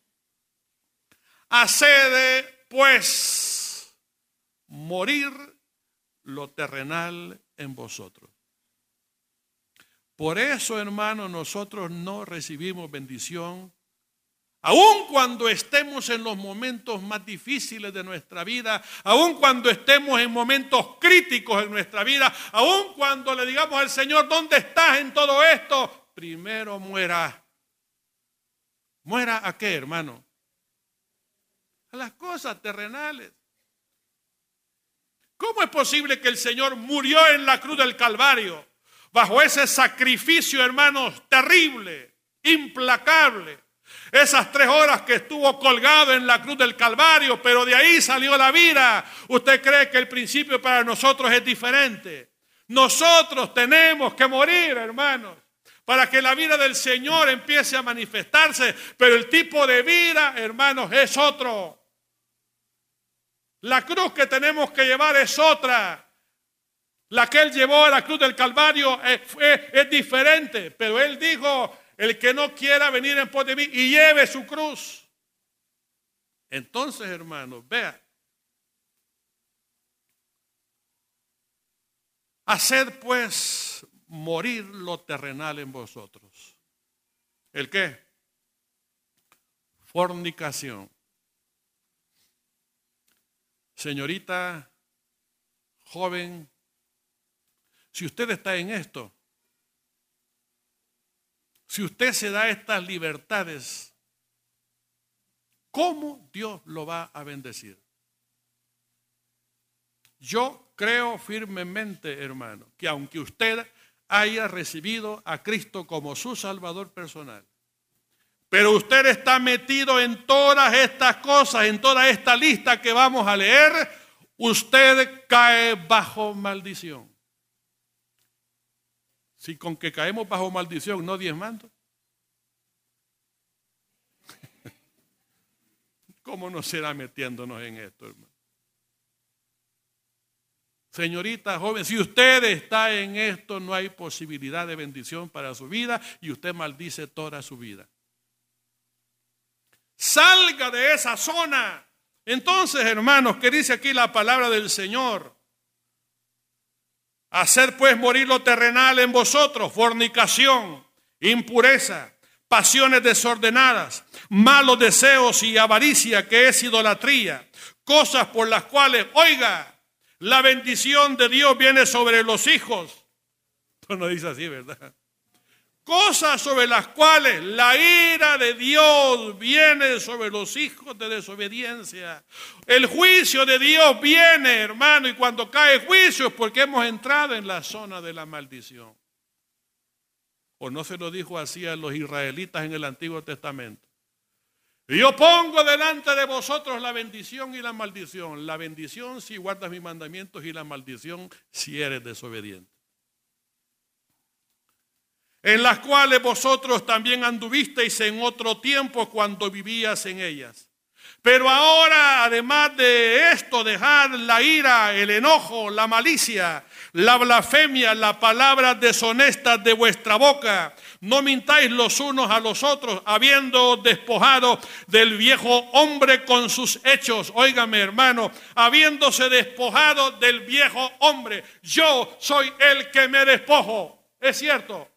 Haced pues morir lo terrenal en vosotros. Por eso, hermanos, nosotros no recibimos bendición, aun cuando estemos en los momentos más difíciles de nuestra vida, aun cuando estemos en momentos críticos en nuestra vida, aun cuando le digamos al Señor, ¿dónde estás en todo esto? Primero muera. ¿Muera a qué, hermano? A las cosas terrenales. ¿Cómo es posible que el Señor murió en la cruz del Calvario? Bajo ese sacrificio, hermanos, terrible, implacable. Esas 3 horas que estuvo colgado en la cruz del Calvario, pero de ahí salió la vida. ¿Usted cree que el principio para nosotros es diferente? Nosotros tenemos que morir, hermanos, para que la vida del Señor empiece a manifestarse. Pero el tipo de vida, hermanos, es otro. La cruz que tenemos que llevar es otra. La que Él llevó a la cruz del Calvario es diferente. Pero Él dijo, el que no quiera venir en pos de mí y lleve su cruz. Entonces, hermanos, vea. Haced pues morir lo terrenal en vosotros. ¿El qué? Fornicación. Señorita, joven, si usted está en esto, si usted se da estas libertades, ¿cómo Dios lo va a bendecir? Yo creo firmemente, hermano, que aunque usted haya recibido a Cristo como su Salvador personal, pero usted está metido en todas estas cosas, en toda esta lista que vamos a leer, usted cae bajo maldición. Si con que caemos bajo maldición no diezmando, ¿cómo no será metiéndonos en esto, hermano? Señorita joven, si usted está en esto, no hay posibilidad de bendición para su vida y usted maldice toda su vida. Salga de esa zona. Entonces, hermanos, ¿qué dice aquí la palabra del Señor? Hacer pues morir lo terrenal en vosotros: fornicación, impureza, pasiones desordenadas, malos deseos y avaricia, que es idolatría, cosas por las cuales, oiga, la bendición de Dios viene sobre los hijos. Pues no dice así, ¿verdad? Cosas sobre las cuales la ira de Dios viene sobre los hijos de desobediencia. El juicio de Dios viene, hermano, y cuando cae juicio es porque hemos entrado en la zona de la maldición. ¿O no se lo dijo así a los israelitas en el Antiguo Testamento? Y yo pongo delante de vosotros la bendición y la maldición. La bendición si guardas mis mandamientos y la maldición si eres desobediente. En las cuales vosotros también anduvisteis en otro tiempo cuando vivías en ellas. Pero ahora, además de esto, dejad la ira, el enojo, la malicia, la blasfemia, las palabras deshonestas de vuestra boca. No mintáis los unos a los otros, habiendo despojado del viejo hombre con sus hechos. Óigame, hermano, habiéndose despojado del viejo hombre. Yo soy el que me despojo. ¿Es cierto?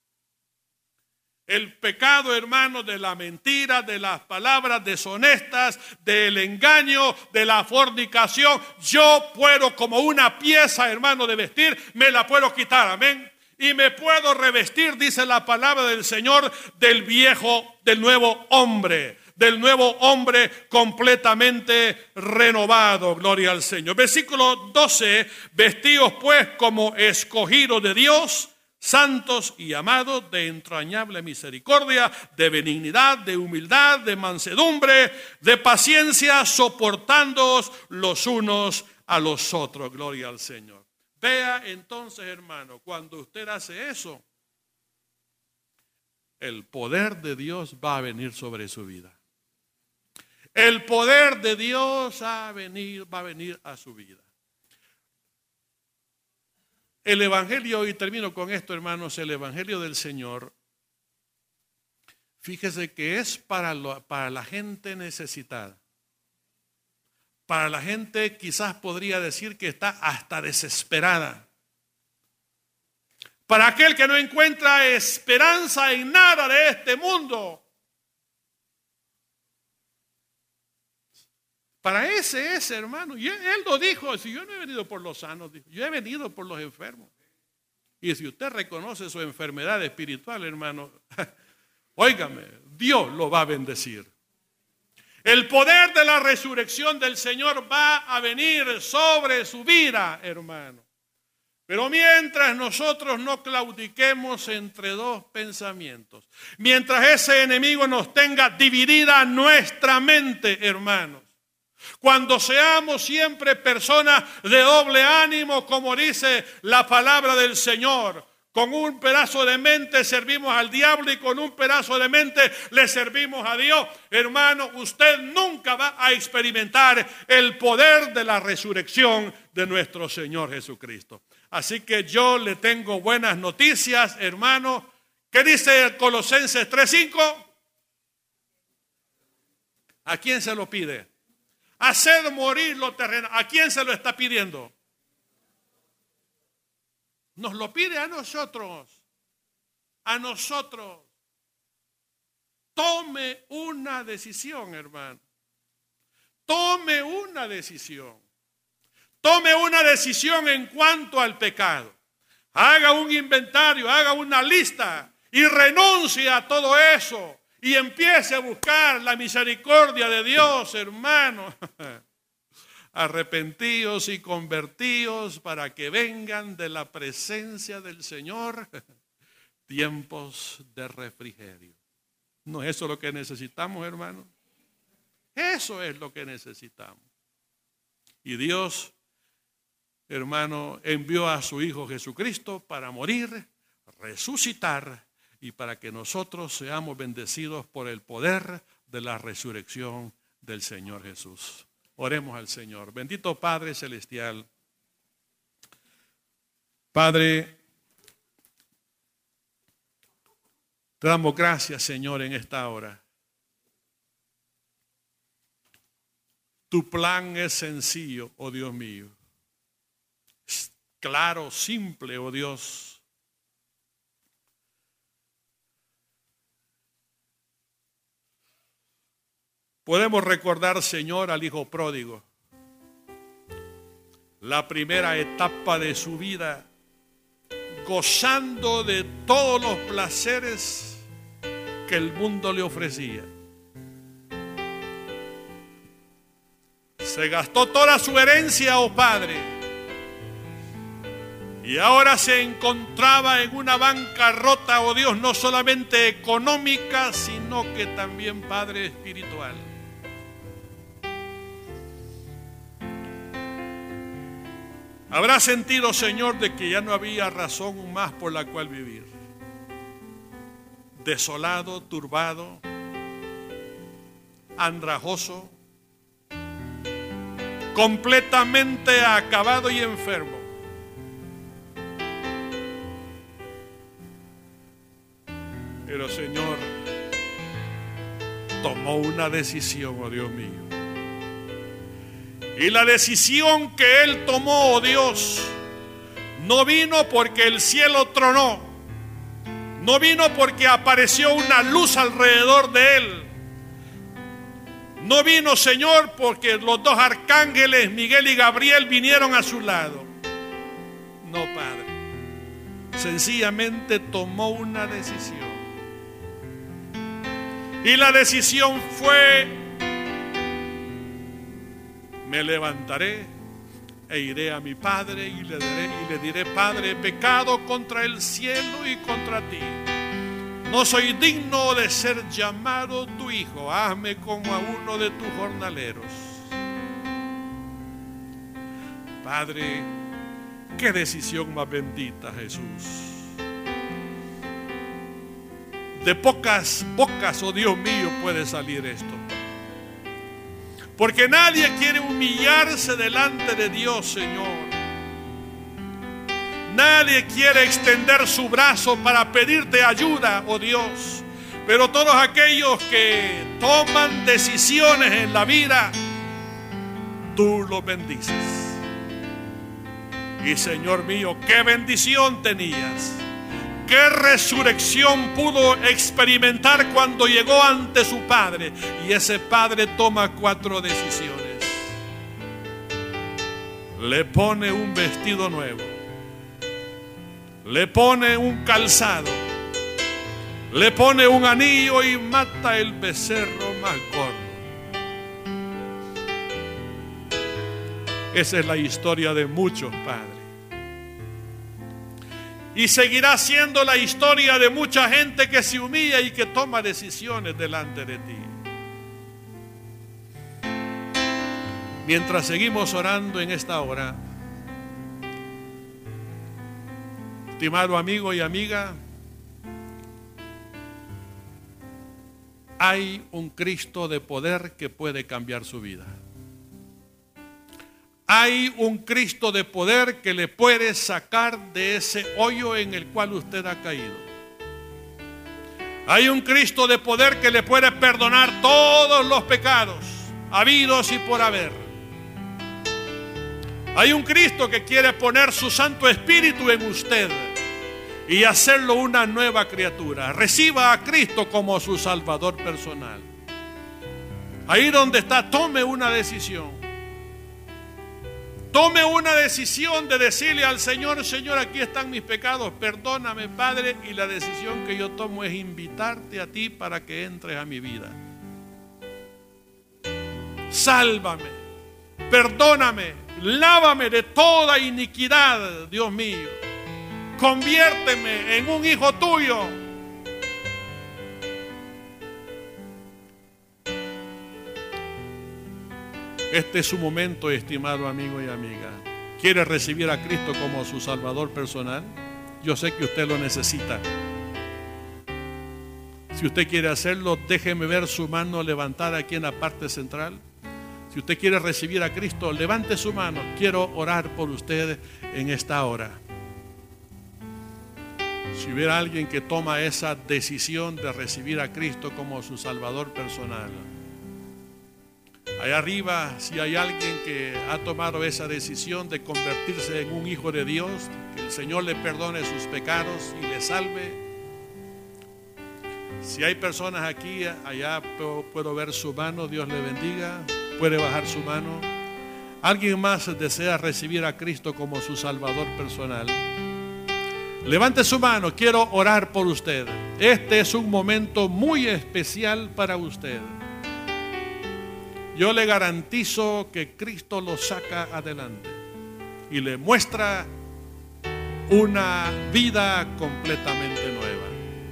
El pecado, hermano, de la mentira, de las palabras deshonestas, del engaño, de la fornicación. Yo puedo, como una pieza, hermano, de vestir, me la puedo quitar, amén. Y me puedo revestir, dice la palabra del Señor, del nuevo hombre. Del nuevo hombre completamente renovado, gloria al Señor. Versículo 12, vestíos pues como escogidos de Dios, santos y amados, de entrañable misericordia, de benignidad, de humildad, de mansedumbre, de paciencia, soportándoos los unos a los otros. Gloria al Señor. Vea entonces, hermano, cuando usted hace eso, el poder de Dios va a venir sobre su vida. El poder de Dios va a venir a su vida. El Evangelio, y termino con esto, hermanos, el Evangelio del Señor, fíjese que es para la gente necesitada. Para la gente quizás podría decir que está hasta desesperada. Para aquel que no encuentra esperanza en nada de este mundo. Para ese hermano, y él lo dijo, si yo no he venido por los sanos, dijo, yo he venido por los enfermos. Y si usted reconoce su enfermedad espiritual, hermano, óigame, Dios lo va a bendecir. El poder de la resurrección del Señor va a venir sobre su vida, hermano. Pero mientras nosotros no claudiquemos entre dos pensamientos, mientras ese enemigo nos tenga dividida nuestra mente, hermanos, cuando seamos siempre personas de doble ánimo, como dice la palabra del Señor, con un pedazo de mente servimos al diablo y con un pedazo de mente le servimos a Dios. Hermano, usted nunca va a experimentar el poder de la resurrección de nuestro Señor Jesucristo. Así que yo le tengo buenas noticias, hermano. ¿Qué dice Colosenses 3:5? ¿A quién se lo pide? Hacer morir lo terrenal. ¿A quién se lo está pidiendo? Nos lo pide a nosotros. A nosotros. Tome una decisión, hermano. Tome una decisión. Tome una decisión en cuanto al pecado. Haga un inventario, haga una lista y renuncie a todo eso. Y empiece a buscar la misericordia de Dios, hermano. Arrepentíos y convertíos para que vengan de la presencia del Señor tiempos de refrigerio. ¿No es eso lo que necesitamos, hermano? Eso es lo que necesitamos. Y Dios, hermano, envió a su Hijo Jesucristo para morir, resucitar y para que nosotros seamos bendecidos por el poder de la resurrección del Señor Jesús. Oremos al Señor. Bendito Padre Celestial, Padre, te damos gracias, Señor, en esta hora. Tu plan es sencillo, oh Dios mío. Es claro, simple, oh Dios. Podemos recordar, Señor, al hijo pródigo. La primera etapa de su vida, gozando de todos los placeres que el mundo le ofrecía. Se gastó toda su herencia, oh Padre, y ahora se encontraba en una bancarrota, oh Dios, no solamente económica, sino que también, Padre, espiritual. Habrá sentido, Señor, de que ya no había razón más por la cual vivir. Desolado, turbado, andrajoso, completamente acabado y enfermo. Pero, Señor, tomó una decisión, oh Dios mío. Y la decisión que él tomó, oh Dios, no vino porque el cielo tronó, no vino porque apareció una luz alrededor de él, no vino, Señor, porque los dos arcángeles, Miguel y Gabriel, vinieron a su lado. No, Padre, sencillamente tomó una decisión. Y la decisión fue: me levantaré e iré a mi Padre y le diré, Padre, he pecado contra el cielo y contra ti. No soy digno de ser llamado tu hijo. Hazme como a uno de tus jornaleros. Padre, qué decisión más bendita, Jesús. De pocas bocas, oh Dios mío, puede salir esto. Porque nadie quiere humillarse delante de Dios, Señor. Nadie quiere extender su brazo para pedirte ayuda, oh Dios. Pero todos aquellos que toman decisiones en la vida, tú los bendices. Y, Señor mío, qué bendición tenías. Qué resurrección pudo experimentar cuando llegó ante su Padre. Y ese Padre toma 4 decisiones. Le pone un vestido nuevo, le pone un calzado, le pone un anillo y mata el becerro más gordo. Esa es la historia de muchos padres. Y seguirá siendo la historia de mucha gente que se humilla y que toma decisiones delante de ti. Mientras seguimos orando en esta hora, estimado amigo y amiga, hay un Cristo de poder que puede cambiar su vida. Hay un Cristo de poder que le puede sacar de ese hoyo en el cual usted ha caído. Hay un Cristo de poder que le puede perdonar todos los pecados habidos y por haber. Hay un Cristo que quiere poner su Santo Espíritu en usted y hacerlo una nueva criatura. Reciba a Cristo como su Salvador personal. Ahí donde está, tome una decisión. Tome una decisión de decirle al Señor: Señor, aquí están mis pecados, perdóname, Padre. Y la decisión que yo tomo es invitarte a ti para que entres a mi vida. Sálvame, perdóname, lávame de toda iniquidad, Dios mío. Conviérteme en un hijo tuyo. Este es su momento, estimado amigo y amiga. ¿Quiere recibir a Cristo como su Salvador personal? Yo sé que usted lo necesita. Si usted quiere hacerlo, déjeme ver su mano levantada aquí en la parte central. Si usted quiere recibir a Cristo, levante su mano. Quiero orar por usted en esta hora. Si hubiera alguien que toma esa decisión de recibir a Cristo como su Salvador personal. Allá arriba, si hay alguien que ha tomado esa decisión de convertirse en un hijo de Dios, que el Señor le perdone sus pecados y le salve. Si hay personas aquí, allá puedo ver su mano, Dios le bendiga, puede bajar su mano. ¿Alguien más desea recibir a Cristo como su Salvador personal? Levante su mano, quiero orar por usted. Este es un momento muy especial para usted. Yo le garantizo que Cristo lo saca adelante y le muestra una vida completamente nueva.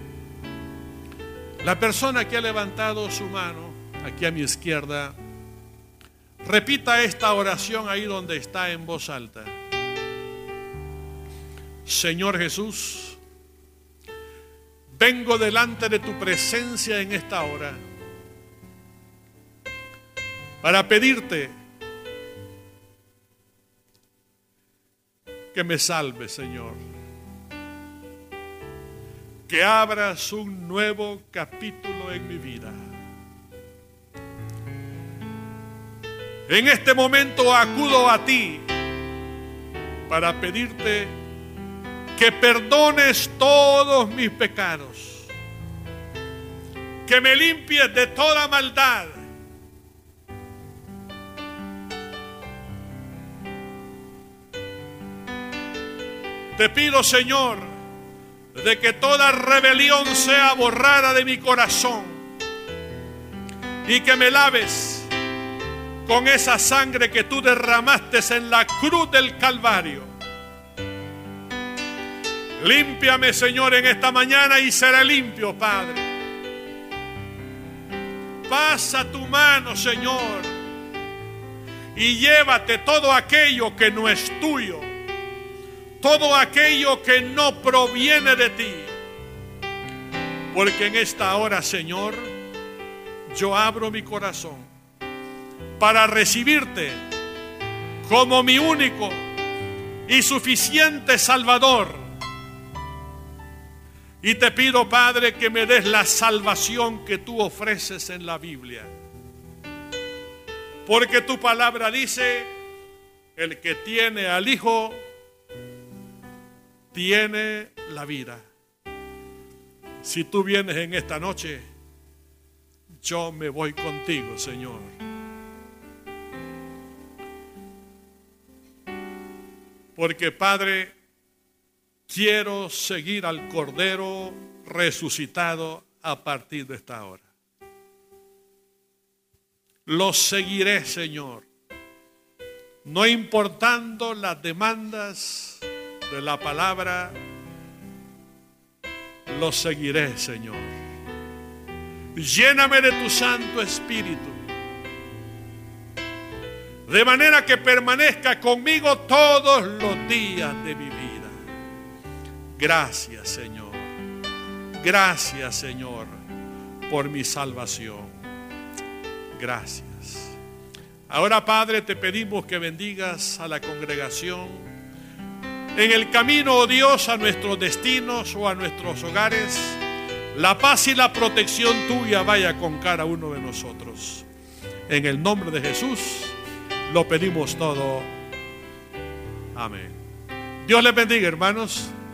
La persona que ha levantado su mano, aquí a mi izquierda, repita esta oración ahí donde está en voz alta. Señor Jesús, vengo delante de tu presencia en esta hora para pedirte que me salves, Señor. Que abras un nuevo capítulo en mi vida. En este momento acudo a ti para pedirte que perdones todos mis pecados, que me limpies de toda maldad. Te pido, Señor, de que toda rebelión sea borrada de mi corazón y que me laves con esa sangre que tú derramaste en la cruz del Calvario. Límpiame, Señor, en esta mañana y seré limpio, Padre. Pasa tu mano, Señor, y llévate todo aquello que no es tuyo, todo aquello que no proviene de ti. Porque en esta hora, Señor, yo abro mi corazón para recibirte como mi único y suficiente Salvador. Y te pido, Padre, que me des la salvación que tú ofreces en la Biblia. Porque tu palabra dice, el que tiene al Hijo tiene la vida. Si tú vienes en esta noche, yo me voy contigo, Señor. Porque, Padre, quiero seguir al Cordero resucitado a partir de esta hora. Lo seguiré, Señor, no importando las demandas de la palabra, lo seguiré, Señor. Lléname de tu Santo Espíritu, de manera que permanezca conmigo todos los días de mi vida. Gracias, Señor. Gracias, Señor, por mi salvación. Gracias. Ahora, Padre, te pedimos que bendigas a la congregación en el camino, oh Dios, a nuestros destinos o a nuestros hogares. La paz y la protección tuya vaya con cada uno de nosotros. En el nombre de Jesús lo pedimos todo. Amén. Dios les bendiga, hermanos.